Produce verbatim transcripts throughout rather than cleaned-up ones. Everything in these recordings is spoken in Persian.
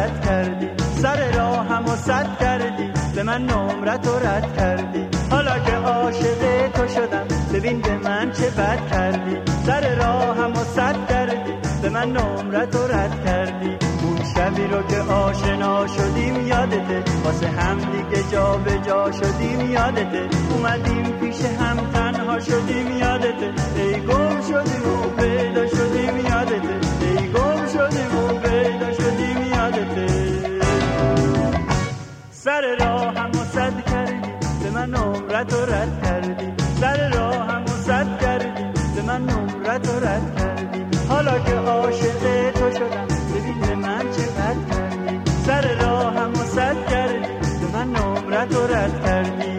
رد کردی، سر راه هم و صد کردی، به من نمرت و رد کردی. حالا که عاشق تو شدم ببین به من چه بد کردی، سر راه هم و صد کردی، به من نمرت و رد کردی. اون شبی رو که آشنا شدیم یادته، واسه هم دیگه جا به جا شدیم یادته، اومدیم پیش هم تنها شدیم یادته، ای گم شدیم و پیدا شدیم یادته، ای گم شدیم و پیدا شدیم یادته. سر راه هم و صد کردی، به من نمرت و رد کردی، سر راه هم و صد کردی، به من نمرت و رد کردی. حالا که عاشق تو شدم ببین به من چه بد کردی، سر راه هم و صد کردی، به من نمرت و رد کردی.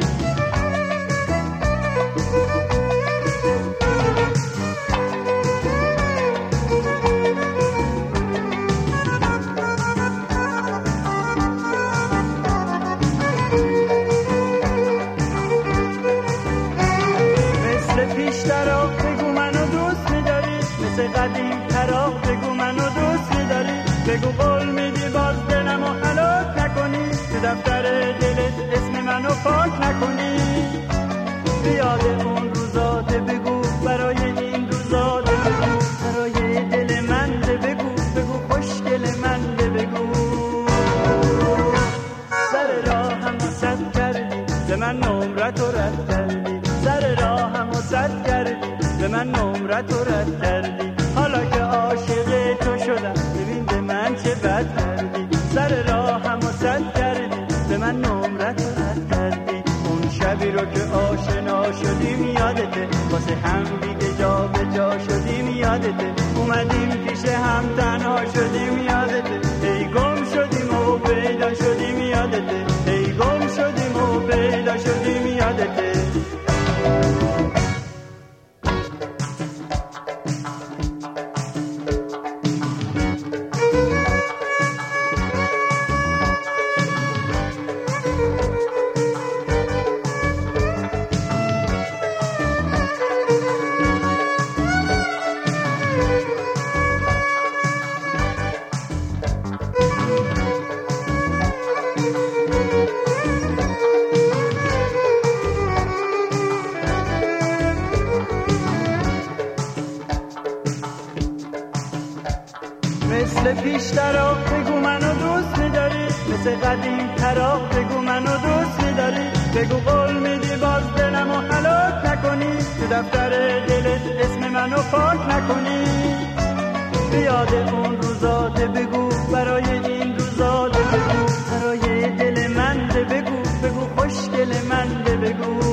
قدیم ترا بگو منو دوست می‌داری، بگو قول میدی باز دلمو هلاک نکنی، تو دفتر دلت اسم منو پاک نکنی. بیاد اون روزات بگو، برای این روزات بگو، برای دل من بگو، بگو خوشگل من بگو. سر راه هم صد کردی، به من نمرت و رد کردی، سر راه هم صد کردی، به من نمرت و رد کردی. حالا که عاشق تو شدم ببین به من چه بد کردی، سر راه هم و صد کردی، به من نمرت و رد کردی. اون شبی رو که آشنا شدیم یادته، واسه هم دیگه جا به جا شدیم یادته، اومدیم پیش هم تنها شدیم یادته، ای گم شدیم و پیدا شدیم یادته، ای گم شدیم و پیدا شدیم یادته. مثل پیشترا بگو منو دوست می‌داری، مثل قدیم ترا بگو منو دوست می‌داری، بگو قول میدی باز دلمو هلاک نکنی، تو دفتر دلت اسم منو پاک نکنی. بیاد اون روزات بگو، برای این روزات بگو، برای دل من بگو، بگو خوشگل من بگو.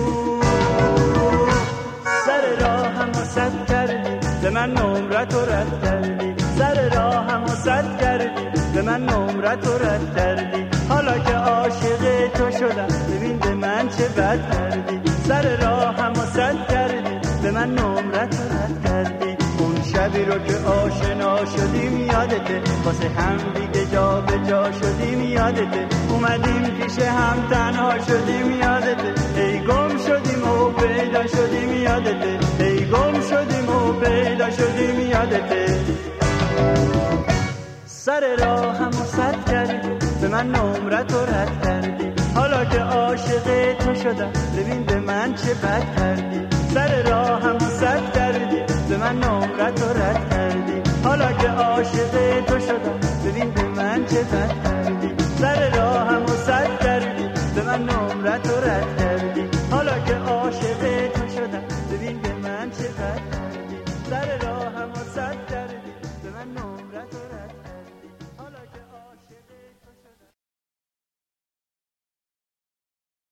سر راه هم صد کردی، به من نمرت و رد کردی، سر راه هم صد کردی، به من نمرت و رد کردی. حالا که عاشق تو شدم ببین به من چه بد کردی، سر راه هم صد کردی، به من نمرت و رد کردی. اون شبی رو که آشنا شدیم یادته، واسه هم دیگه جا به جا شدیم یادته، اومدیم پیش هم تنها شدیم یادته، ای گم شدیم و پیدا شدیم یادته، ای گم شدیم و پیدا شدیم یادته. سر راه هم صد کردی، به من نمرت و رد کردی، حالا که عاشق تو شدم ببین به من چه بد کردی، سر راه هم صد کردی، به من نمرت و رد کردی. حالا که عاشق تو شدم ببین به من چه بد کردی، سر راه هم صد کردی، به من نمرت و رد کردی. حالا که عاشق تو شدم ببین به من چه بد کردی، سر